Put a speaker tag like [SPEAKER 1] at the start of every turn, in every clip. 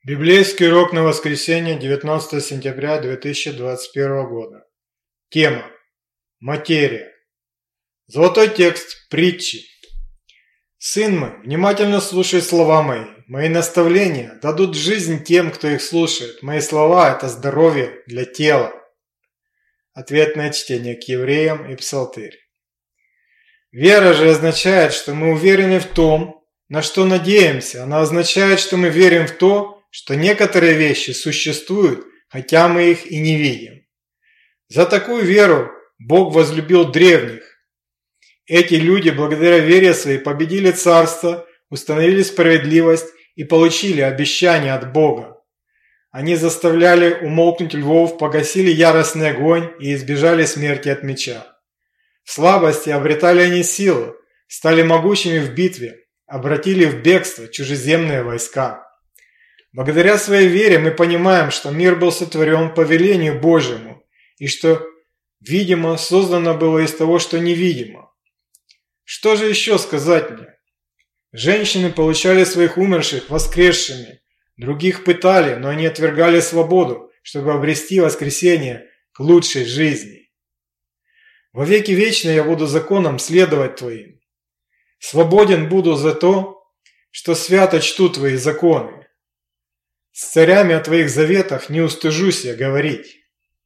[SPEAKER 1] Библейский урок на воскресенье, 19 сентября 2021 года. Тема. Материя. Золотой текст притчи. «Сын мой, внимательно слушай слова мои. Мои наставления дадут жизнь тем, кто их слушает. Мои слова – это здоровье для тела». Ответное чтение к Евреям и Псалтырь. Вера же означает, что мы уверены в том, на что надеемся. Она означает, что мы верим в то, что некоторые вещи существуют, хотя мы их и не видим. За такую веру Бог возлюбил древних. Эти люди, благодаря вере своей, победили царство, установили справедливость и получили обещание от Бога. Они заставляли умолкнуть львов, погасили яростный огонь и избежали смерти от меча. В слабости обретали они силу, стали могучими в битве, обратили в бегство чужеземные войска. Благодаря своей вере мы понимаем, что мир был сотворен по велению Божьему, и что, видимо, создано было из того, что невидимо. Что же еще сказать мне? Женщины получали своих умерших воскресшими, других пытали, но они отвергали свободу, чтобы обрести воскресение к лучшей жизни. Во веки вечные я буду законом следовать Твоим. Свободен буду за то, что свято чту Твои законы. С царями о Твоих заветах не устыжусь я говорить.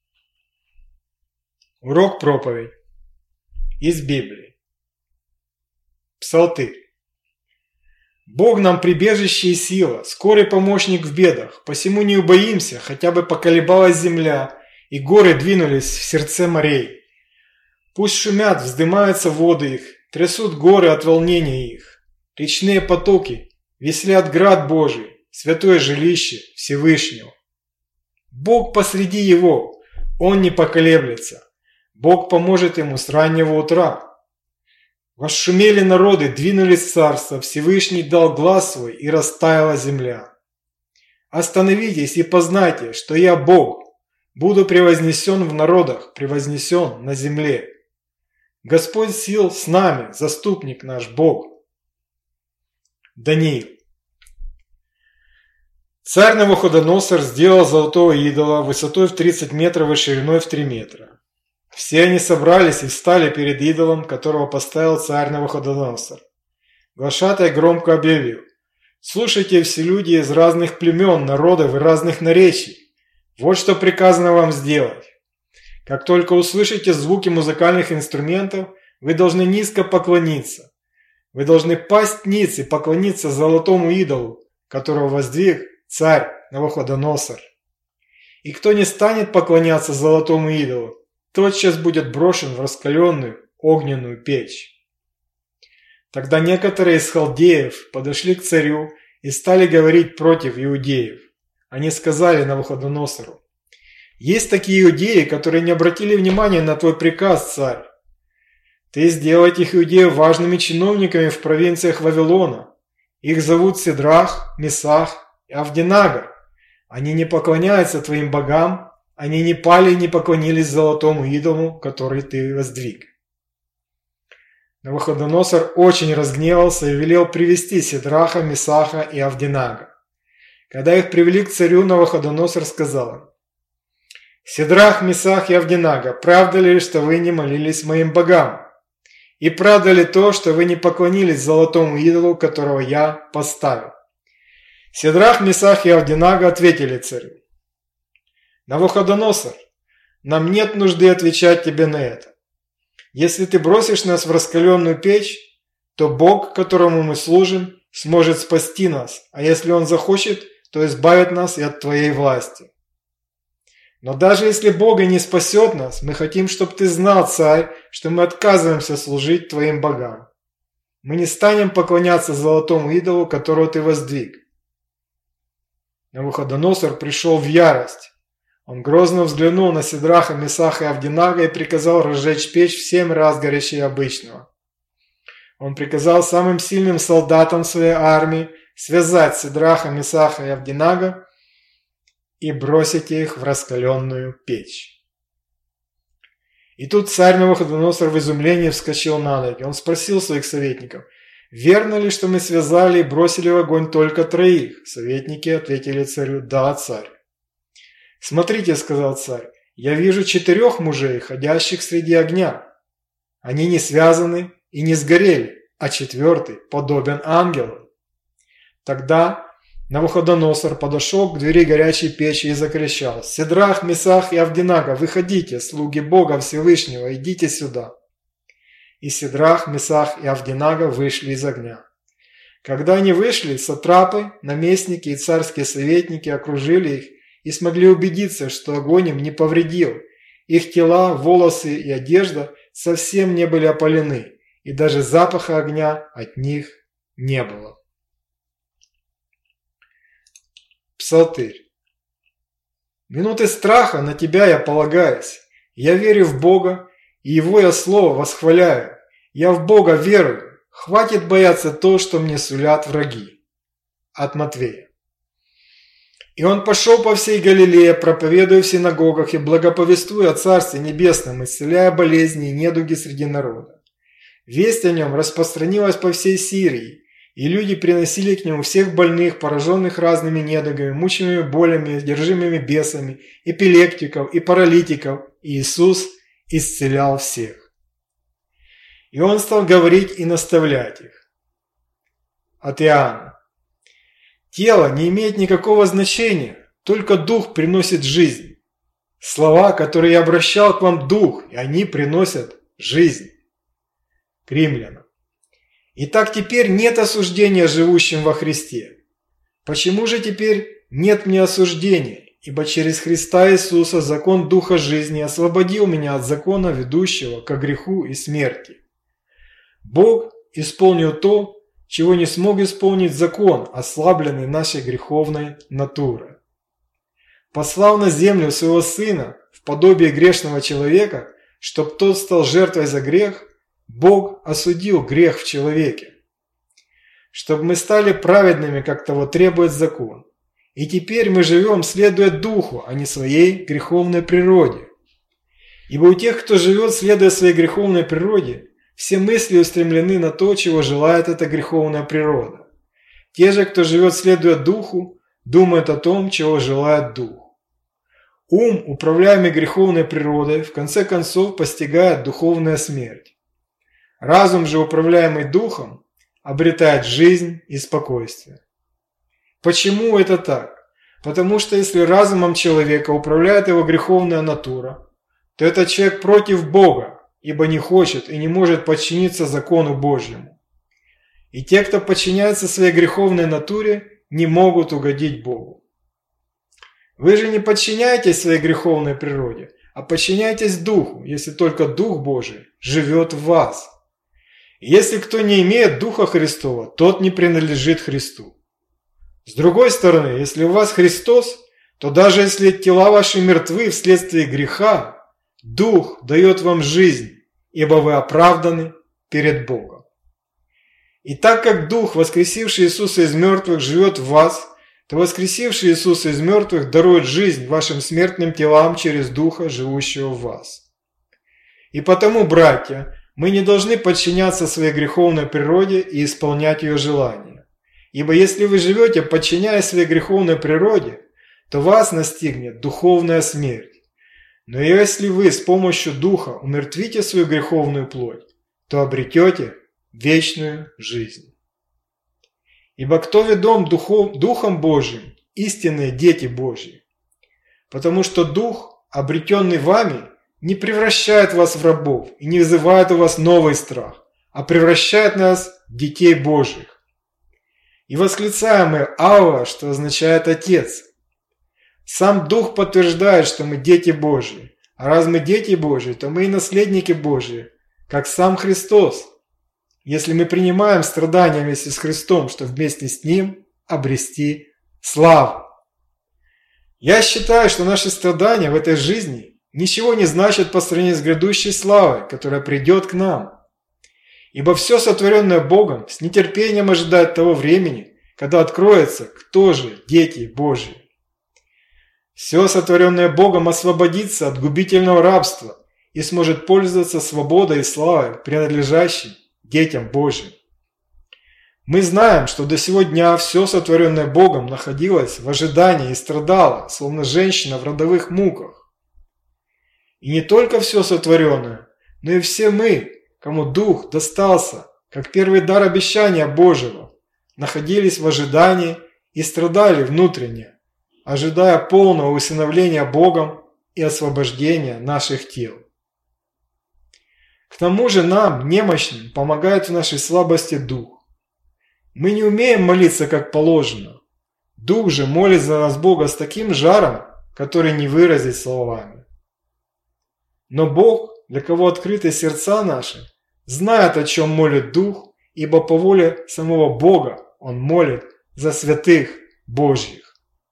[SPEAKER 1] Урок проповедь из Библии. Псалтырь. Бог нам прибежище и сила, скорый помощник в бедах, посему не убоимся, хотя бы поколебалась земля, и горы двинулись в сердце морей. Пусть шумят, вздымаются воды их, трясут горы от волнения их, речные потоки веселят град Божий, святое жилище Всевышнего. Бог посреди его, он не поколеблется. Бог поможет ему с раннего утра. Восшумели народы, двинулись в царство, Всевышний дал глас свой, и растаяла земля. Остановитесь и познайте, что я Бог, буду превознесен в народах, превознесен на земле. Господь сил с нами, заступник наш Бог. Даниил. Царь Навуходоносор сделал золотого идола высотой в 30 метров и шириной в 3 метра. Все они собрались и встали перед идолом, которого поставил царь Навуходоносор. Глашатай громко объявил: «Слушайте все люди из разных племен, народов и разных наречий. Вот что приказано вам сделать. Как только услышите звуки музыкальных инструментов, вы должны низко поклониться. Вы должны пасть ниц и поклониться золотому идолу, которого воздвиг царь Навуходоносор. И кто не станет поклоняться золотому идолу, тотчас будет брошен в раскаленную огненную печь». Тогда некоторые из халдеев подошли к царю и стали говорить против иудеев. Они сказали Навуходоносору: «Есть такие иудеи, которые не обратили внимания на твой приказ, царь. Ты сделал этих иудеев важными чиновниками в провинциях Вавилона. Их зовут Сидрах, Месах и Авденаго. Они не поклоняются твоим богам, они не пали и не поклонились золотому идолу, который ты воздвиг». Навуходоносор очень разгневался и велел привести Сидраха, Месаха и Авденаго. Когда их привели к царю, Навуходоносор сказал им: «Сидрах, Месах и Авденаго, правда ли, что вы не молились моим богам? И правда ли то, что вы не поклонились золотому идолу, которого я поставил?» Сидрах, Месах и Авденаго ответили царю: «Навуходоносор, нам нет нужды отвечать тебе на это. Если ты бросишь нас в раскаленную печь, то Бог, которому мы служим, сможет спасти нас, а если Он захочет, то избавит нас и от твоей власти. Но даже если Бог и не спасет нас, мы хотим, чтобы ты знал, царь, что мы отказываемся служить твоим богам. Мы не станем поклоняться золотому идолу, которого ты воздвиг». Навуходоносор пришел в ярость. Он грозно взглянул на Сидраха, Месаха и Авденаго и приказал разжечь печь в 7 раз горячее обычного. Он приказал самым сильным солдатам своей армии связать Сидраха, Месаха и Авденаго и бросить их в раскаленную печь. И тут царь Навуходоносор в изумлении вскочил на ноги. Он спросил своих советников: Верно ли, что мы связали и бросили в огонь только 3? Советники ответили царю: да, царь. Смотрите, сказал царь, я вижу 4 мужей, ходящих среди огня. Они не связаны и не сгорели, а 4 подобен ангелу. Тогда Навуходоносор подошел к двери горячей печи и закричал: Сидрах, Месах и Авденаго, выходите, слуги Бога Всевышнего, идите сюда. И Сидрах, Месах и Авденаго вышли из огня. Когда они вышли, сатрапы, наместники и царские советники окружили их и смогли убедиться, что огонь им не повредил. Их тела, волосы и одежда совсем не были опалены, и даже запаха огня от них не было. Псалтырь. Минуты страха на тебя я полагаюсь. Я верю в Бога, и Его я слово восхваляю. Я в Бога верую. Хватит бояться то, что мне сулят враги. От Матвея. И он пошел по всей Галилее, проповедуя в синагогах и благоповествуя о Царстве Небесном, исцеляя болезни и недуги среди народа. Весть о нем распространилась по всей Сирии, и люди приносили к нему всех больных, пораженных разными недугами, мучимыми болями, одержимыми бесами, эпилептиков и паралитиков, и Иисус исцелял всех. И он стал говорить и наставлять их. От Иоанна. Тело не имеет никакого значения, только Дух приносит жизнь. Слова, которые я обращал к вам, Дух, и они приносят жизнь. К Римлянам. Итак, теперь нет осуждения живущим во Христе. Почему же теперь нет мне осуждения? Ибо через Христа Иисуса закон Духа жизни освободил меня от закона, ведущего ко греху и смерти. Бог исполнил то, чего не смог исполнить закон, ослабленный нашей греховной натурой. Послав на землю своего Сына в подобие грешного человека, чтоб тот стал жертвой за грех, Бог осудил грех в человеке, чтобы мы стали праведными, как того требует закон. И теперь мы живем, следуя Духу, а не своей греховной природе. Ибо у тех, кто живет, следуя своей греховной природе, все мысли устремлены на то, чего желает эта греховная природа. Те же, кто живет, следуя Духу, думают о том, чего желает Дух. Ум, управляемый греховной природой, в конце концов постигает духовная смерть. Разум же, управляемый Духом, обретает жизнь и спокойствие. Почему это так? Потому что если разумом человека управляет его греховная натура, то этот человек против Бога, ибо не хочет и не может подчиниться закону Божьему. И те, кто подчиняется своей греховной натуре, не могут угодить Богу. Вы же не подчиняетесь своей греховной природе, а подчиняйтесь Духу, если только Дух Божий живет в вас. И если кто не имеет Духа Христова, тот не принадлежит Христу. С другой стороны, если у вас Христос, то даже если тела ваши мертвы вследствие греха, Дух дает вам жизнь, ибо вы оправданы перед Богом. И так как Дух, воскресивший Иисуса из мертвых, живет в вас, то воскресивший Иисуса из мертвых дарует жизнь вашим смертным телам через Духа, живущего в вас. И потому, братья, мы не должны подчиняться своей греховной природе и исполнять ее желания. Ибо если вы живете, подчиняясь своей греховной природе, то вас настигнет духовная смерть. Но если вы с помощью Духа умертвите свою греховную плоть, то обретете вечную жизнь. Ибо кто ведом Духом Божьим, истинные дети Божьи. Потому что Дух, обретенный вами, не превращает вас в рабов и не вызывает у вас новый страх, а превращает нас в детей Божьих. И восклицаем мы «Авва», что означает «Отец». Сам Дух подтверждает, что мы дети Божьи, а раз мы дети Божьи, то мы и наследники Божьи, как сам Христос, если мы принимаем страдания вместе с Христом, чтобы вместе с Ним обрести славу. Я считаю, что наши страдания в этой жизни ничего не значат по сравнению с грядущей славой, которая придет к нам. Ибо все сотворенное Богом с нетерпением ожидает того времени, когда откроется, кто же дети Божьи. Все сотворенное Богом освободится от губительного рабства и сможет пользоваться свободой и славой, принадлежащей детям Божьим. Мы знаем, что до сего дня все сотворенное Богом находилось в ожидании и страдало, словно женщина в родовых муках. И не только все сотворенное, но и все мы, кому Дух достался, как первый дар обещания Божьего, находились в ожидании и страдали внутренне, ожидая полного усыновления Богом и освобождения наших тел. К тому же нам, немощным, помогает в нашей слабости Дух. Мы не умеем молиться как положено. Дух же молит за нас Бога с таким жаром, который не выразить словами. Но Бог, для кого открыты сердца наши, знает, о чем молит Дух, ибо по воле самого Бога Он молит за святых Божьих.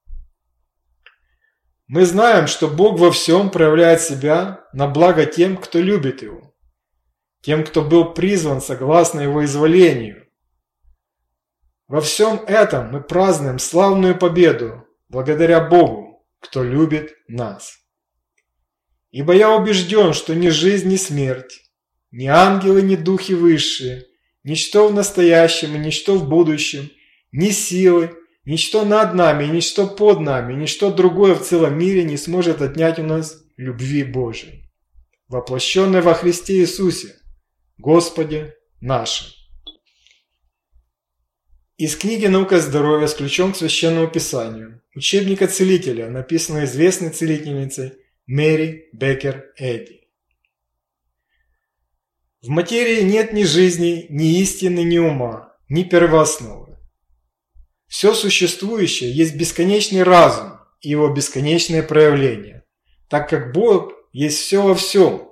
[SPEAKER 1] Мы знаем, что Бог во всем проявляет себя на благо тем, кто любит Его, тем, кто был призван согласно Его изволению. Во всем этом мы празднуем славную победу, благодаря Богу, кто любит нас. Ибо я убежден, что ни жизнь, ни смерть, ни ангелы, ни духи высшие, ничто в настоящем и ничто в будущем, ни силы, ничто над нами и ничто под нами, ничто другое в целом мире не сможет отнять у нас любви Божией, воплощенной во Христе Иисусе, Господе нашим. Из книги «Наука здоровья» с ключом к Священному Писанию, учебника целителя, написанного известной целительницей Мэри Беккер Эдди. В материи нет ни жизни, ни истины, ни ума, ни первоосновы. Все существующее есть бесконечный разум и его бесконечное проявление, так как Бог есть все во всем.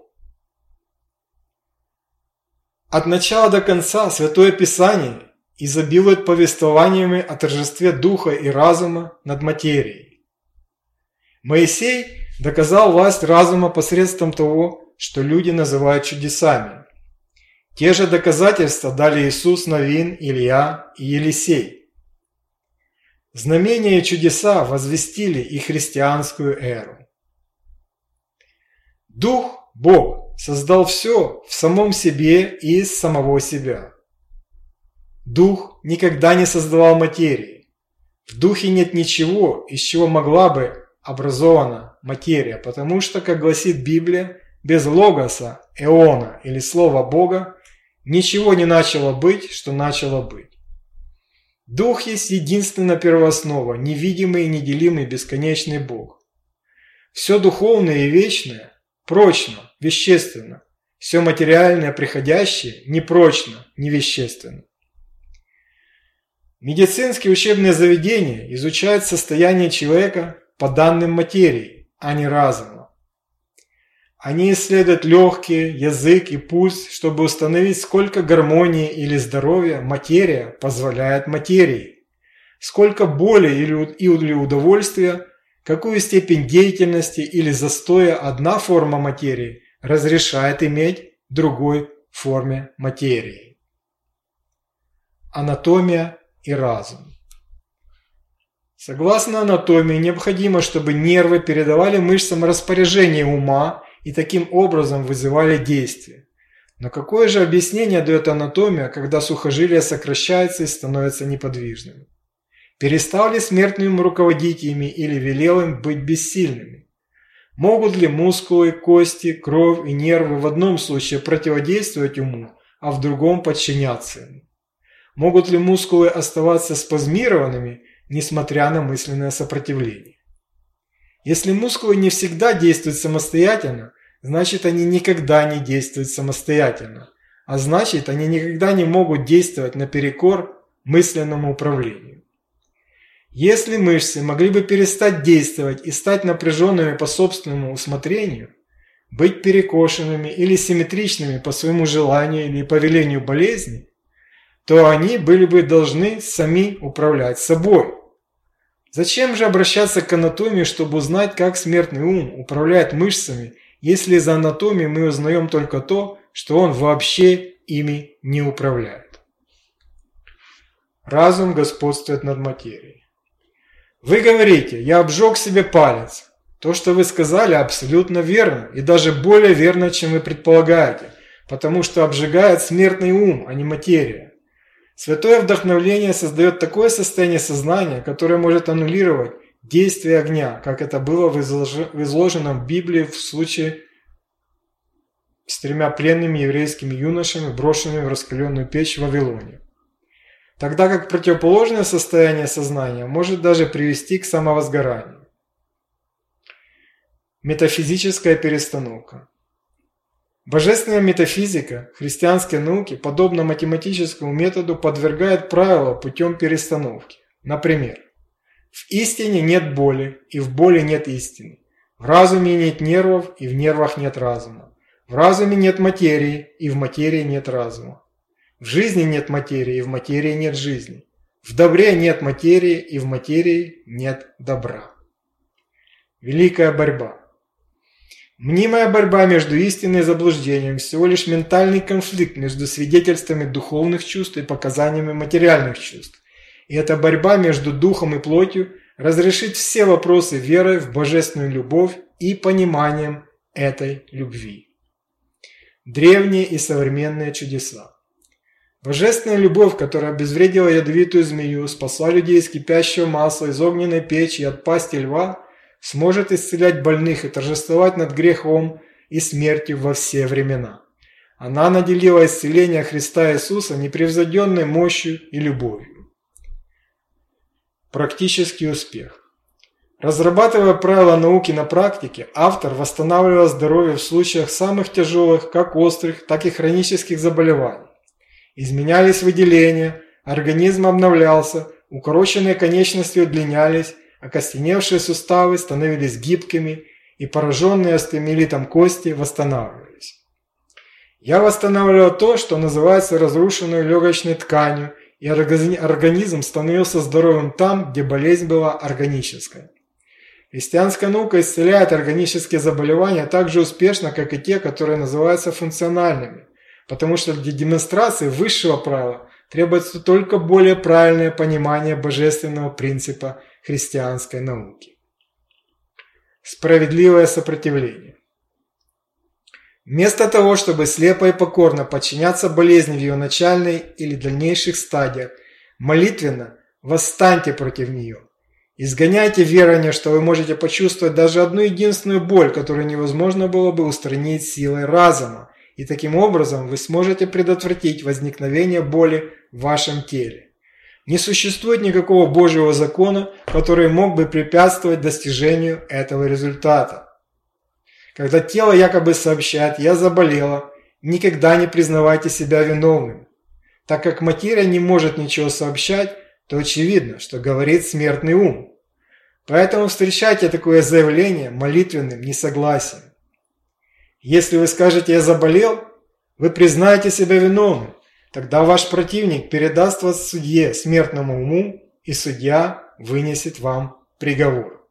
[SPEAKER 1] От начала до конца Святое Писание изобилует повествованиями о торжестве духа и разума над материей. Моисей доказал власть разума посредством того, что люди называют чудесами. Те же доказательства дали Иисус, Навин, Илья и Елисей. Знамения и чудеса возвестили и христианскую эру. Дух, Бог, создал все в самом себе и из самого себя. Дух никогда не создавал материи. В Духе нет ничего, из чего могла бы образована материя, потому что, как гласит Библия, без логоса, эона или слова Бога ничего не начало быть, что начало быть. Дух есть единственная первооснова, невидимый и неделимый бесконечный Бог. Все духовное и вечное прочно, вещественно, все материальное приходящее непрочно, невещественно. Медицинские учебные заведения изучают состояние человека по данным материи, а не разума. Они исследуют легкие, язык и пульс, чтобы установить, сколько гармонии или здоровья материя позволяет материи, сколько боли или удовольствия, какую степень деятельности или застоя одна форма материи разрешает иметь в другой форме материи. Анатомия и разум. Согласно анатомии, необходимо, чтобы нервы передавали мышцам распоряжение ума и таким образом вызывали действие. Но какое же объяснение дает анатомия, когда сухожилия сокращаются и становятся неподвижными? Перестал ли смертный ум руководить ими или велел им быть бессильными? Могут ли мускулы, кости, кровь и нервы в одном случае противодействовать уму, а в другом подчиняться ему? Могут ли мускулы оставаться спазмированными, несмотря на мысленное сопротивление? Если мускулы не всегда действуют самостоятельно, значит они никогда не действуют самостоятельно, а значит они никогда не могут действовать наперекор мысленному управлению. Если мышцы могли бы перестать действовать и стать напряженными по собственному усмотрению, быть перекошенными или симметричными по своему желанию или по велению болезни, то они были бы должны сами управлять собой. Зачем же обращаться к анатомии, чтобы узнать, как смертный ум управляет мышцами, если из анатомии мы узнаем только то, что он вообще ими не управляет? Разум господствует над материей. Вы говорите: я обжег себе палец. То, что вы сказали, абсолютно верно, и даже более верно, чем вы предполагаете, потому что обжигает смертный ум, а не материя. Святое вдохновление создает такое состояние сознания, которое может аннулировать действие огня, как это было в изложенном в Библии в случае с 3 пленными еврейскими юношами, брошенными в раскаленную печь в Вавилоне. Тогда как противоположное состояние сознания может даже привести к самовозгоранию. Метафизическая перестановка. Божественная метафизика христианской науки, подобно математическому методу, подвергает правила путем перестановки. Например, в истине нет боли, и в боли нет истины. В разуме нет нервов, и в нервах нет разума. В разуме нет материи, и в материи нет разума. В жизни нет материи, и в материи нет жизни. В добре нет материи, и в материи нет добра. Великая борьба. Мнимая борьба между истиной и заблуждением – всего лишь ментальный конфликт между свидетельствами духовных чувств и показаниями материальных чувств. И эта борьба между духом и плотью разрешит все вопросы верой в божественную любовь и пониманием этой любви. Древние и современные чудеса. Божественная любовь, которая обезвредила ядовитую змею, спасла людей из кипящего масла, из огненной печи и от пасти льва, сможет исцелять больных и торжествовать над грехом и смертью во все времена. Она наделила исцеление Христа Иисуса непревзойденной мощью и любовью. Практический успех. Разрабатывая правила науки на практике, автор восстанавливал здоровье в случаях самых тяжелых, как острых, так и хронических заболеваний. Изменялись выделения, организм обновлялся, укороченные конечности удлинялись, окостеневшие суставы становились гибкими, и пораженные остеомиелитом кости восстанавливались. Я восстанавливал то, что называется разрушенной легочной тканью, и организм становился здоровым там, где болезнь была органической. Христианская наука исцеляет органические заболевания так же успешно, как и те, которые называются функциональными, потому что для демонстрации высшего правила требуется только более правильное понимание божественного принципа христианской науки. Справедливое сопротивление. Вместо того, чтобы слепо и покорно подчиняться болезни в ее начальной или дальнейших стадиях, молитвенно восстаньте против нее. Изгоняйте верование, что вы можете почувствовать даже одну единственную боль, которую невозможно было бы устранить силой разума, и таким образом вы сможете предотвратить возникновение боли в вашем теле. Не существует никакого Божьего закона, который мог бы препятствовать достижению этого результата. Когда тело якобы сообщает «я заболела», никогда не признавайте себя виновным. Так как материя не может ничего сообщать, то очевидно, что говорит смертный ум. Поэтому встречайте такое заявление молитвенным несогласием. Если вы скажете «я заболел», вы признаете себя виновным. Тогда ваш противник передаст вас судье, смертному уму, и судья вынесет вам приговор.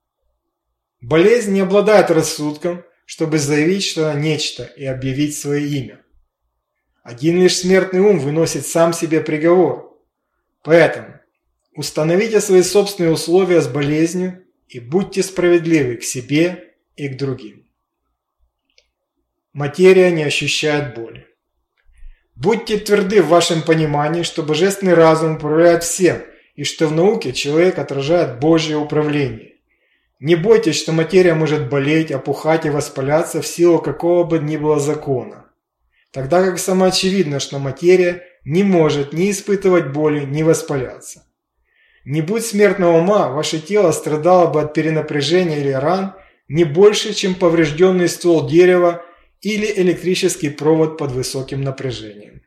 [SPEAKER 1] Болезнь не обладает рассудком, чтобы заявить, что она нечто, и объявить свое имя. Один лишь смертный ум выносит сам себе приговор. Поэтому установите свои собственные условия с болезнью и будьте справедливы к себе и к другим. Материя не ощущает боли. Будьте тверды в вашем понимании, что божественный разум управляет всем, и что в науке человек отражает Божье управление. Не бойтесь, что материя может болеть, опухать и воспаляться в силу какого бы ни было закона. Тогда как самоочевидно, что материя не может ни испытывать боли, ни воспаляться. Не будь смертного ума, ваше тело страдало бы от перенапряжения или ран не больше, чем поврежденный ствол дерева или электрический провод под высоким напряжением.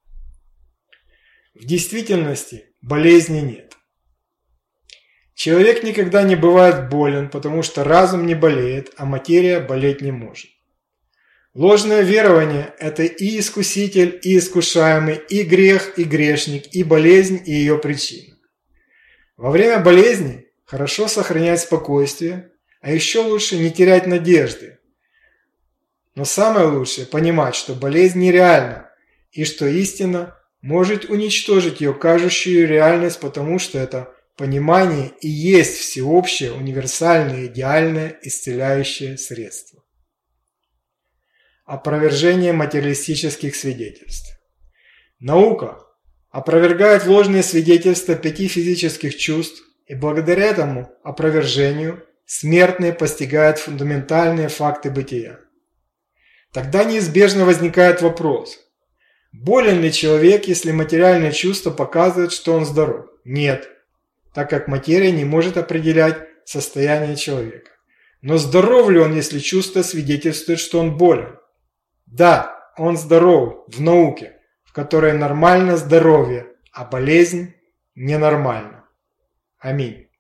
[SPEAKER 1] В действительности болезни нет. Человек никогда не бывает болен, потому что разум не болеет, а материя болеть не может. Ложное верование – это и искуситель, и искушаемый, и грех, и грешник, и болезнь, и ее причина. Во время болезни хорошо сохранять спокойствие, а еще лучше не терять надежды. Но самое лучшее – понимать, что болезнь нереальна, и что истина может уничтожить ее кажущую реальность, потому что это понимание и есть всеобщее, универсальное, идеальное, исцеляющее средство. Опровержение материалистических свидетельств. Наука, опровергает ложные свидетельства 5 физических чувств, и благодаря этому опровержению смертные постигают фундаментальные факты бытия. Тогда неизбежно возникает вопрос: болен ли человек, если материальные чувства показывают, что он здоров? Нет, так как материя не может определять состояние человека. Но здоров ли он, если чувства свидетельствуют, что он болен? Да, он здоров в науке, в которой нормально здоровье, а болезнь ненормальна. Аминь.